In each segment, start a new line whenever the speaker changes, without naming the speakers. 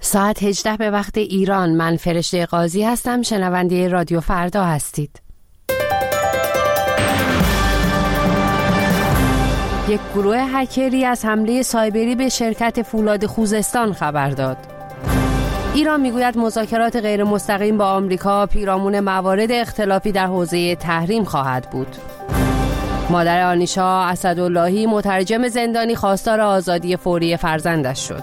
ساعت 18 به وقت ایران. من فرشته قاضی هستم. شنونده رادیو فردا هستید. یک گروه هکری از حمله سایبری به شرکت فولاد خوزستان خبر داد. ایران میگوید مذاکرات غیر مستقیم با آمریکا پیرامون موارد اختلافی در حوزه تحریم خواهد بود. مادر آنیشا اسداللهی مترجم زندانی خواستار آزادی فوری فرزندش شد.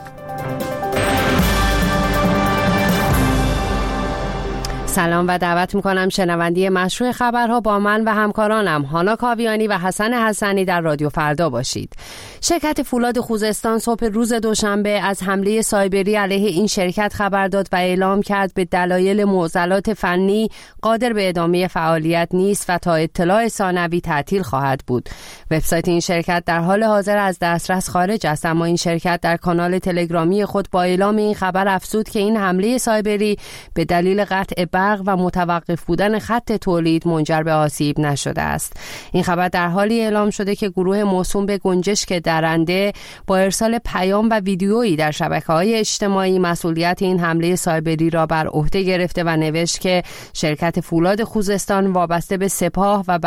سلام و دعوت میکنم شنونده مشروع خبرها با من و همکارانم هانا کاویانی و حسن حسنی در رادیو فردا باشید. شرکت فولاد خوزستان صبح روز دوشنبه از حمله سایبری علیه این شرکت خبر داد و اعلام کرد به دلایل معضلات فنی قادر به ادامه فعالیت نیست و تا اطلاع ثانوی تعطیل خواهد بود. وبسایت این شرکت در حال حاضر از دسترس خارج است، اما این شرکت در کانال تلگرامی خود با اعلام این خبر افزود که این حمله سایبری به دلیل قطع برق و متوقف بودن خط تولید منجر به آسیب نشده است. این خبر در حالی اعلام شده که گروه موسوم به گنجشک درنده با ارسال پیام و ویدیویی در شبکه‌های اجتماعی مسئولیت این حمله سایبری را بر عهده گرفته و نوشت که شرکت فولاد خوزستان وابسته به سپاه و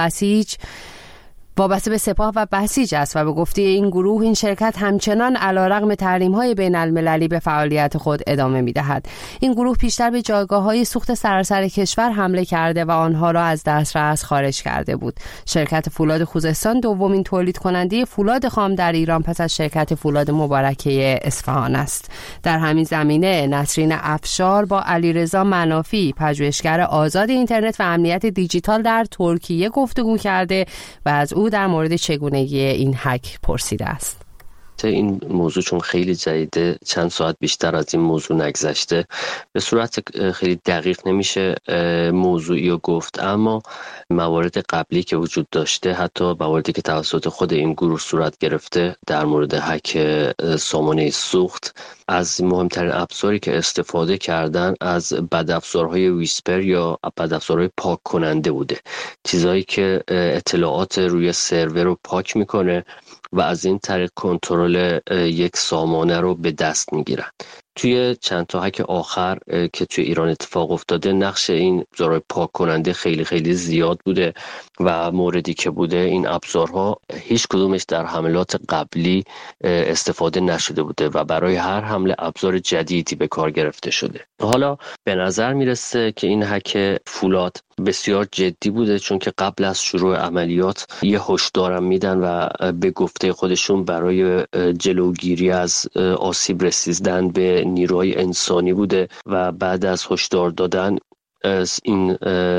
بسیج است و به گفته این گروه این شرکت همچنان علیرغم تحریم‌های بین‌المللی به فعالیت خود ادامه می‌دهد. این گروه پیشتر به جایگاه‌های سوخت سراسر کشور حمله کرده و آنها را از دسترس خارج کرده بود. شرکت فولاد خوزستان دومین تولید کننده فولاد خام در ایران پس از شرکت فولاد مبارکه اصفهان است. در همین زمینه نسرین افشار با علیرضا منافی پژوهشگر آزاد اینترنت و امنیت دیجیتال در ترکیه گفتگو کرده و از او در مورد چگونگی این هک پرسیده است.
این موضوع چون خیلی جدیده، چند ساعت بیشتر از این موضوع نگذشته، به صورت خیلی دقیق نمیشه موضوعی رو گفت، اما موارد قبلی که وجود داشته، حتی مواردی که توسط خود این گروه صورت گرفته در مورد هک سامانه سوخت، از مهمترین ابزاری که استفاده کردن از بدافزارهای ویسپر یا بدافزارهای پاک کننده بوده، چیزایی که اطلاعات روی سرور رو پاک میکنه و از این طریق کنترل یک سامانه رو به دست میگیرن. توی چند تا هک آخر که توی ایران اتفاق افتاده، نقش این ابزارهای پاک کننده خیلی خیلی زیاد بوده و موردی که بوده این ابزارها هیچ کدومش در حملات قبلی استفاده نشده بوده و برای هر حمله ابزار جدیدی به کار گرفته شده. حالا به نظر میرسه که این هک فولاد بسیار جدی بوده، چون که قبل از شروع عملیات یه هشدارم میدن و به گفته خودشون برای جلوگیری از آسیب رسیدن به نیروهای انسانی بوده و بعد از هشدار دادن این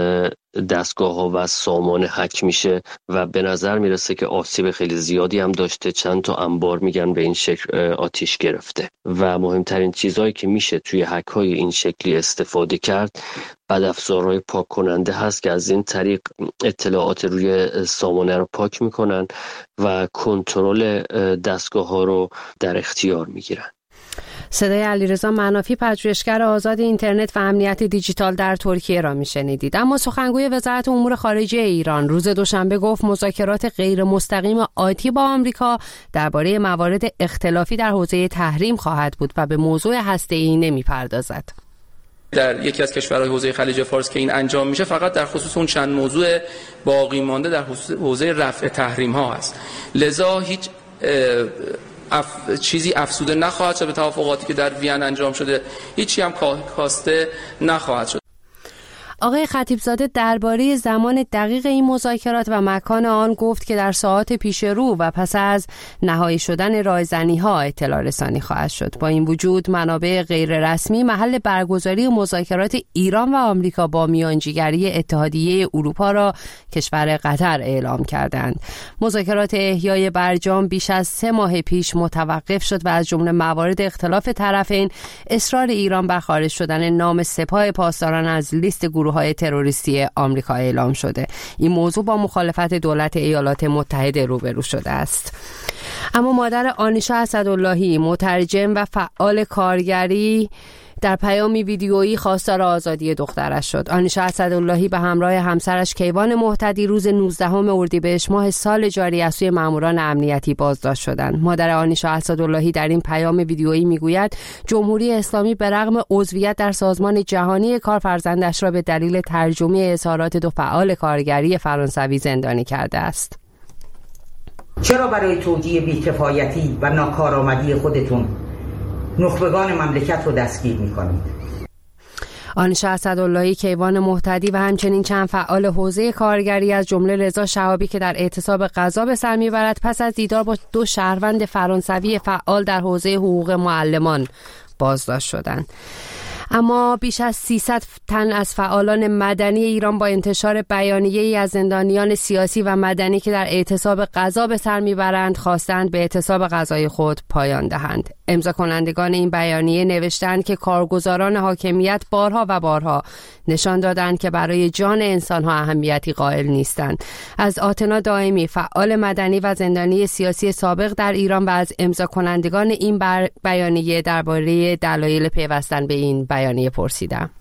دستگاه ها و سامان هک میشه و به نظر میرسه که آسیب خیلی زیادی هم داشته. چند تا انبار میگن به این شکل آتیش گرفته و مهمترین چیزهایی که میشه توی هک های این شکلی استفاده کرد بدافزارهای پاک کننده هست که از این طریق اطلاعات روی سامانه رو پاک میکنن و کنترل دستگاه ها رو در اختیار میگیرن.
صدای علیرضا منافی پژوهشگر آزاد اینترنت و امنیت دیجیتال در ترکیه را میشنیدید. اما سخنگوی وزارت امور خارجه ایران روز دوشنبه گفت مذاکرات غیر مستقیم آتی با آمریکا درباره موارد اختلافی در حوزه تحریم خواهد بود و به موضوع هسته‌ای نمیپردازد.
در یکی از کشورهای حوزه خلیج فارس که این انجام میشه فقط در خصوص اون چند موضوع باقی مانده در حوزه رفع تحریم ها است. لذا هیچ چیزی افزوده نخواهد شد به توافقاتی که در وین انجام شده، هیچی هم کاسته نخواهد شد.
آقای خطیبزاده درباره زمان دقیق این مذاکرات و مکان آن گفت که در ساعات پیش رو و پس از نهایی شدن رایزنی‌ها اطلاع رسانی خواهد شد. با این وجود منابع غیر رسمی محل برگزاری مذاکرات ایران و آمریکا با میانجیگری اتحادیه اروپا را کشور قطر اعلام کردند. مذاکرات احیای برجام بیش از 3 ماه پیش متوقف شد و از جمله موارد اختلاف طرفین اصرار ایران بر خارج شدن نام سپاه پاسداران از لیست گروه‌های تروریستی آمریکا اعلام شده. این موضوع با مخالفت دولت ایالات متحده روبرو شده است. اما مادر آنیشا اسداللهی مترجم و فعال کارگری در پیامی ویدیویی خواستار آزادی دخترش شد. آنیشا اسداللهی به همراه همسرش کیوان مهتدی روز 19 اردیبهشت ماه سال جاری از سوی ماموران امنیتی بازداشت شدند. مادر آنیشا اسداللهی در این پیام ویدیویی میگوید جمهوری اسلامی به رغم عضویت در سازمان جهانی کار فرزندش را به دلیل ترجمه اظهارات دو فعال کارگری فرانسوی زندانی کرده است.
چرا برای توجیه بی‌کفایتی و ناکارآمدی خودتون نخبگان مملکت رو دستگیر می‌کنید؟
آنیشا اسداللهی، کیوان مهتدی و همچنین چند فعال حوزه کارگری از جمله رضا شهابی که در اعتصاب غذا به سر میبرد پس از دیدار با دو شهروند فرانسوی فعال در حوزه حقوق معلمان بازداشت شدند. اما بیش از 300 تن از فعالان مدنی ایران با انتشار بیانیه‌ای از زندانیان سیاسی و مدنی که در اعتصاب غذا به سر میبرند خواستند به اعتصاب غذای خود پایان دهند. امضا کنندگان این بیانیه نوشتند که کارگزاران حاکمیت بارها و بارها نشان دادند که برای جان انسان‌ها اهمیتی قائل نیستند. از آتنا دائمی، فعال مدنی و زندانی سیاسی سابق در ایران و از امضا کنندگان این بیانیه درباره دلایل پیوستن به این بیانیه پرسیدم.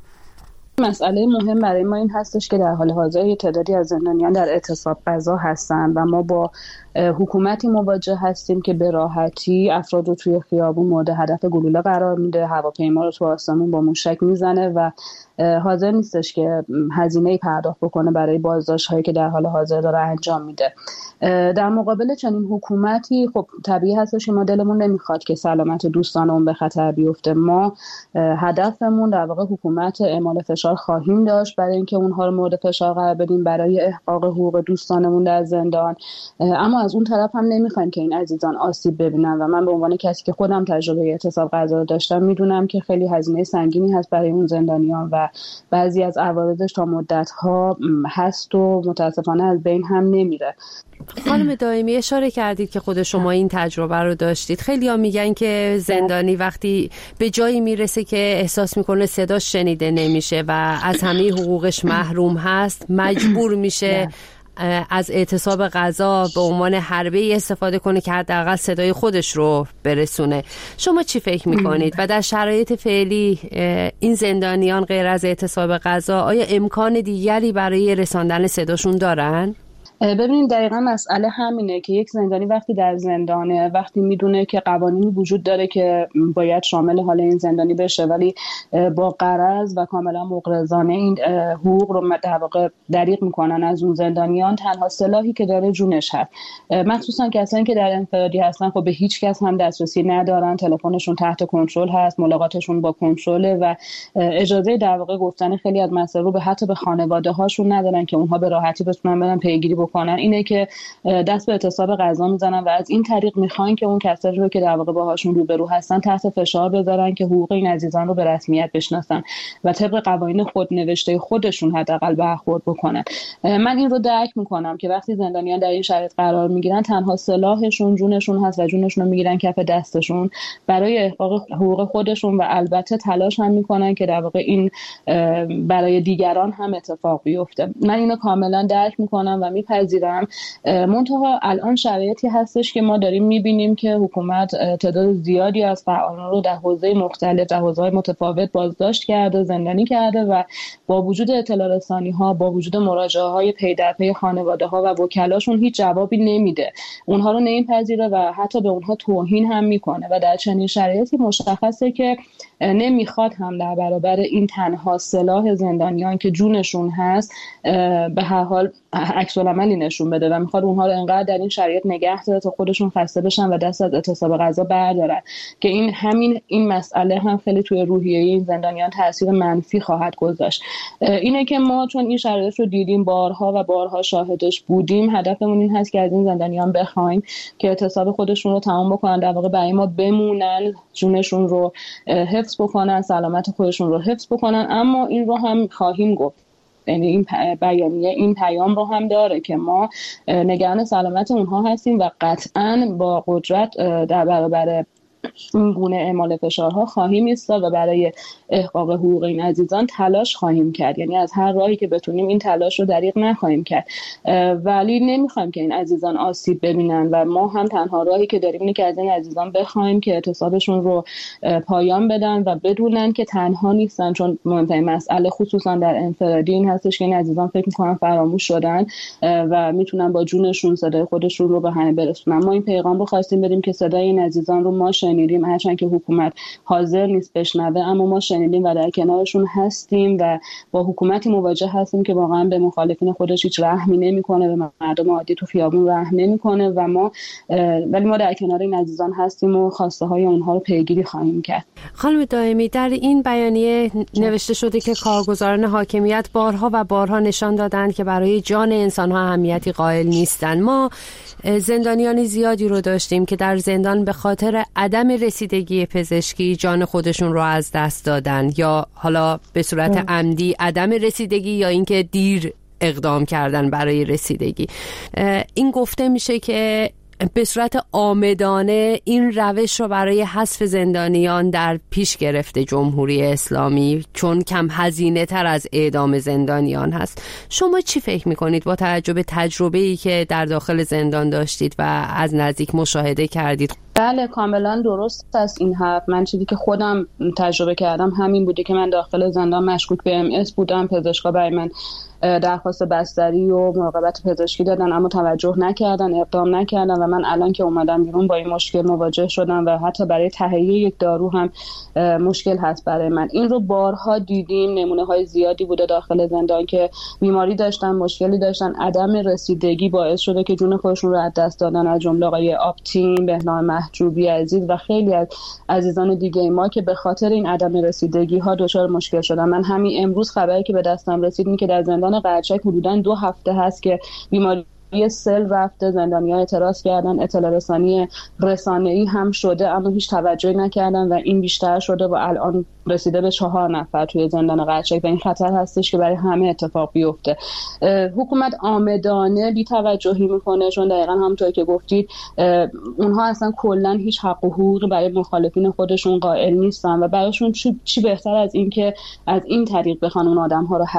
مسئله مهم برای ما این هستش که در حال حاضر تعدادی از زندانیان در اعتصاب غذا هستند و ما با حکومتی مواجه هستیم که به راحتی افراد رو توی خیابون مورد هدف گلوله قرار میده، هواپیما رو تو آسمون با موشک میزنه و حاضر نیستش که هزینه‌ای پرداخت بکنه برای بازداشت‌هایی که در حال حاضر داره انجام میده. در مقابل چنین حکومتی خب طبیعی هستش که ما دلمون نمیخواد که سلامت دوستانمون به خطر بیفته. ما هدفمون در واقع حکومت اعمال فشار خواهیم داشت برای اینکه اونها رو مورد فشار قرار بدیم برای احقاق حقوق دوستانمون در زندان، اما از اون طرف هم نمیخوایم که این عزیزان آسیب ببینن و من به عنوان کسی که خودم تجربه اعتصاب غذا رو داشتم میدونم که خیلی هزینه سنگینی هست برای اون زندانیان و بعضی از عوارضش تا مدت‌ها هست و متاسفانه از بین هم نمیره.
خانم دائمی، اشاره کردید که خود شما این تجربه رو داشتید. خیلی‌ها میگن که زندانی وقتی به جایی میرسه که احساس میکنه صداش شنیده نمیشه و از همه حقوقش محروم هست، مجبور میشه از اعتصاب غذا به عنوان حربه‌ای استفاده کنه که حداقل صدای خودش رو برسونه. شما چی فکر میکنید و در شرایط فعلی این زندانیان غیر از اعتصاب غذا آیا امکان دیگری برای رساندن صداشون دارن؟
ببینید دقیقا مسئله همینه که یک زندانی وقتی در زندانه، وقتی میدونه که قوانینی وجود داره که باید شامل حال این زندانی بشه ولی با غرض و کاملا مغرضانه این حقوق رو در واقع دریغ میکنن از اون زندانیان، تنها سلاحی که داره جونش هست. مخصوصا کسانی که در انفرادی هستن خب به هیچ کس هم دسترسی ندارن، تلفنشون تحت کنترل هست، ملاقاتشون با کنترل و اجازه در واقع گفتن خیلی از مسائل رو حتی به خانواده هاشون ندارن که اونها به راحتی بتونن برن پیگیری کنن. اینه که دست به اعتصاب غذا میزنن و از این طریق میخوان که اون کسایی رو که در واقع باهاشون روبرو هستن تحت فشار بذارن که حقوق این عزیزان رو به رسمیت بشناسن و طبق قوانین خودنوشته خودشون حداقل برخورد بکنن. من این رو درک میکنم که وقتی زندانیان در این شرایط قرار میگیرن تنها سلاحشون جونشون هست و جونشون رو میگیرن کف دستشون برای احقاق حقوق خودشون و البته تلاش هم میکنن که در واقع این برای دیگران هم اتفاق بیفته. من اینو کاملا درک میکنم و میپذیرم. منتها الان شرایطی هستش که ما داریم میبینیم که حکومت تعداد زیادی از فعالان رو در حوزه مختلف، در حوزه‌های متفاوت بازداشت کرده، زندانی کرده و با وجود اطلاع رسانی ها، با وجود مراجعه های پی در پی خانواده ها و وکلاشون هیچ جوابی نمیده. اونها رو نمیپذیره و حتی به اونها توهین هم میکنه و در چنین شرایطی مشخصه که نمیخواد هم در برابر این تنها سلاح زندانیان که جونشون هست به هر حال عکس العملی نشون بده و میخواد اونها رو انقدر در این شرایط نگه داره تا خودشون خسته بشن و دست از اعتصاب غذا بردارن که این مسئله هم خیلی توی روحیه این زندانیان تاثیر منفی خواهد گذاشت. اینه که ما چون این شرایط رو دیدیم، بارها و بارها شاهدش بودیم، هدفمون این هست که از این زندانیان بخوایم که اعتصاب خودشون رو تمام بکنن، در واقع برای ما بمونن، جونشون رو حفظ بکنن، سلامت خودشون رو حفظ بکنن. اما این رو هم خواهیم گفت، یعنی این بیانیه این پیام رو هم داره که ما نگران سلامت اونها هستیم و قطعاً با قدرت در برابر این گونه اعمال فشارها خواهیم ایستاد و برای احقاق حقوق این عزیزان تلاش خواهیم کرد. یعنی از هر راهی که بتونیم این تلاش رو دریغ نخواهیم کرد، ولی نمیخوایم که این عزیزان آسیب ببینن و ما هم تنها راهی که داریم اینه که از این عزیزان بخوایم که اعتصابشون رو پایان بدن و بدونن که تنها نیستن، چون مهمترین مسئله خصوصا در انفرادی این هستش که این عزیزان فکر میکنن فراموش شدن و میتونن با جونشون صدای خودشون رو به همه برسونن. ما این پیغام رو خواستیم بدیم که صدای این عزیزان رو ما شنیدیم، هرچند که حکومت حاضر نیست بشنوه، اما ما شنیدیم و در کنارشون هستیم و با حکومتی مواجه هستیم که واقعا به مخالفین خودش هیچ رحمی نمیکنه، به مردم عادی تو خیابون رحم نمیکنه و ولی ما در کنار این عزیزان هستیم و خواسته های اونها رو پیگیری خواهیم کرد.
خانم دائمی، در این بیانیه نوشته شده که کارگزاران حاکمیت بارها و بارها نشان دادند که برای جان انسان‌ها اهمیتی قائل نیستند. ما زندانیان زیادی رو داشتیم که در زندان به خاطر عدم رسیدگی پزشکی جان خودشون رو از دست دادن، یا حالا به صورت عمدی عدم رسیدگی یا اینکه دیر اقدام کردن برای رسیدگی. این گفته میشه که به صورت عامدانه این روش رو برای حذف زندانیان در پیش گرفته جمهوری اسلامی، چون کم هزینه تر از اعدام زندانیان هست. شما چی فکر میکنید با توجه به تجربه‌ای که در داخل زندان داشتید و از نزدیک مشاهده کردید؟
بله، کاملا درست است این حرف. من چیزی که خودم تجربه کردم همین بوده که من داخل زندان مشکوک به MS بودم. پزشکا برای من درخواست بستری و مراقبت پزشکی دادن اما توجه نکردن، اقدام نکردن و من الان که اومدم بیرون با این مشکل مواجه شدم و حتی برای تهیه یک دارو هم مشکل هست برای من. این رو بارها دیدیم، نمونه های زیادی بوده داخل زندان که بیماری داشتن، مشکلی داشتن، عدم رسیدگی باعث شده که جون خودشون رو از دست دادن، از جمله آقای آبتین، بهنام محجوبی عزیز و خیلی از عزیزان دیگه ما که به خاطر این عدم رسیدگی ها دچار مشکل شدن. من همین امروز خبری که به دستم رسید این که در زندان قرچک حدوداً 2 هفته هست که بیماری سل رفته، زندانیان اعتراض کردن، اطلاع رسانه‌ای هم شده اما هیچ توجهی نکردن و این بیشتر شده و الان رسیده به 4 نفر توی زندان قرچک و این خطر هستش که برای همه اتفاق بیفته. حکومت عامدانه بی‌توجهی میکنه، چون دقیقاً همونطور که گفتید اونها اصلا کلاً هیچ حق و حقوقی برای مخالفین خودشون قائل نیستن و براشون چی بهتر از این که از این طریق بخوان اون آدم‌ها رو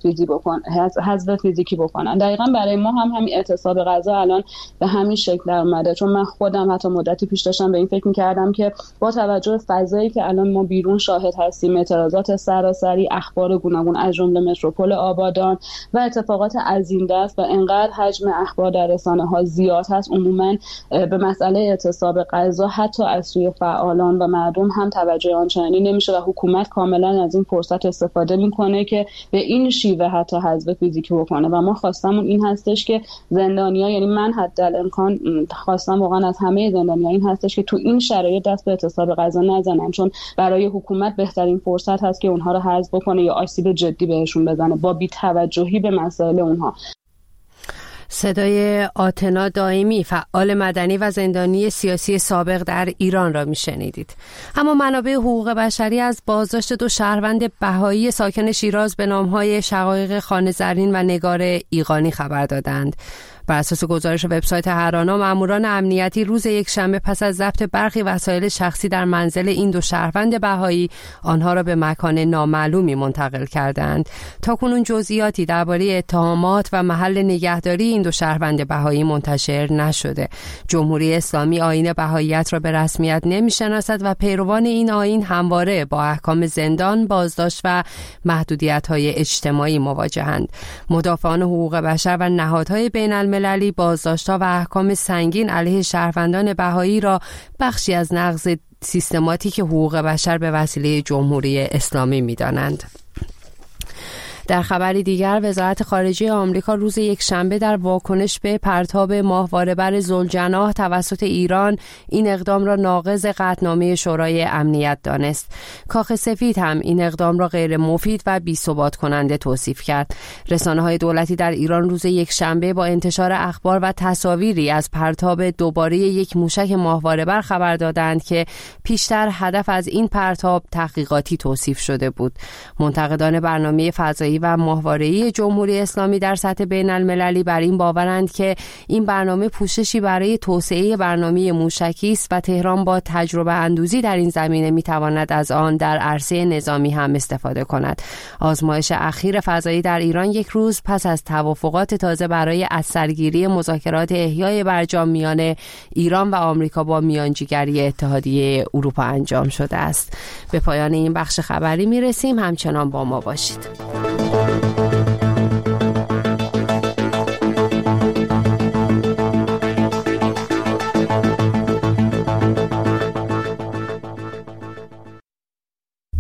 حذف فیزیکی بکنن. دقیقاً برای ما هم همین اعتصاب غذا الان به همین شکل در اومده، چون من خودم حتی مدتی پیش داشتم به این فکر می‌کردم که با توجه به فضایی که الان ما بیرون شاهد هستیم، اعتراضات سراسری، اخبار گوناگون از جمله متروپول آبادان و اتفاقات از این دست و انقدر حجم اخبار در رسانه‌ها زیاد هست، عموما به مسئله اعتصاب غذا حتی از سوی فعالان و مردم هم توجه آنچنانی نمیشه و حکومت کاملا از این فرصت استفاده میکنه که به این شیوه حتی حذف فیزیکی بکنه و ما خواستمون این هستش که زندانیان، یعنی من حداقل خواستم واقعا از همه زندانیان این هستش که تو این شرایط دست به اعتصاب غذا نزنن، چون برای حکومت بهترین فرصت هست که اونها رو حذف بکنه یا آسیب جدی بهشون بزنه با بی‌توجهی به مسائل اونها.
صدای آتنا دائمی، فعال مدنی و زندانی سیاسی سابق در ایران را میشنیدید. اما منابع حقوق بشری از بازداشت 2 شهروند بهایی ساکن شیراز به نامهای شقایق خانه زرین و نگار ایقانی خبر دادند. بر اساس گزارش وبسایت هرانا، ماموران امنیتی روز یکشنبه پس از ضبط برخی وسایل شخصی در منزل این 2 شهروند بهایی آنها را به مکان نامعلومی منتقل کردند. تاکنون جزئیاتی درباره اتهامات و محل نگهداری این 2 شهروند بهایی منتشر نشده. جمهوری اسلامی آیین بهاییت را به رسمیت نمی‌شناسد و پیروان این آیین همواره با احکام زندان، بازداشت و محدودیت‌های اجتماعی مواجهند. مدافعان حقوق بشر و نهادهای بین‌المللی بازداشت‌ها و احکام سنگین علیه شهروندان بهایی را بخشی از نقض سیستماتیک حقوق بشر به وسیله جمهوری اسلامی می‌دانند. در خبری دیگر، وزارت خارجه آمریکا روز یکشنبه در واکنش به پرتاب ماهواره بر ذوالجناح توسط ایران این اقدام را ناقض قطعنامه شورای امنیت دانست. کاخ سفید هم این اقدام را غیر مفید و بی‌ثبات کننده توصیف کرد. رسانه‌های دولتی در ایران روز یکشنبه با انتشار اخبار و تصاویری از پرتاب دوباره یک موشک ماهواره بر خبر دادند که پیشتر هدف از این پرتاب تحقیقاتی توصیف شده بود. منتقدان برنامه فضایی فضایی و ماهواره‌ای جمهوری اسلامی در سطح بین المللی بر این باورند که این برنامه پوششی برای توسعه برنامه موشکی است و تهران با تجربه اندوزی در این زمینه میتواند از آن در عرصه نظامی هم استفاده کند. آزمایش اخیر فضایی در ایران یک روز پس از توافقات تازه برای از سرگیری مذاکرات احیای برجام میان ایران و آمریکا با میانجیگری اتحادیه اروپا انجام شده است. به پایان این بخش خبری میرسیم. همچنان با ما باشید.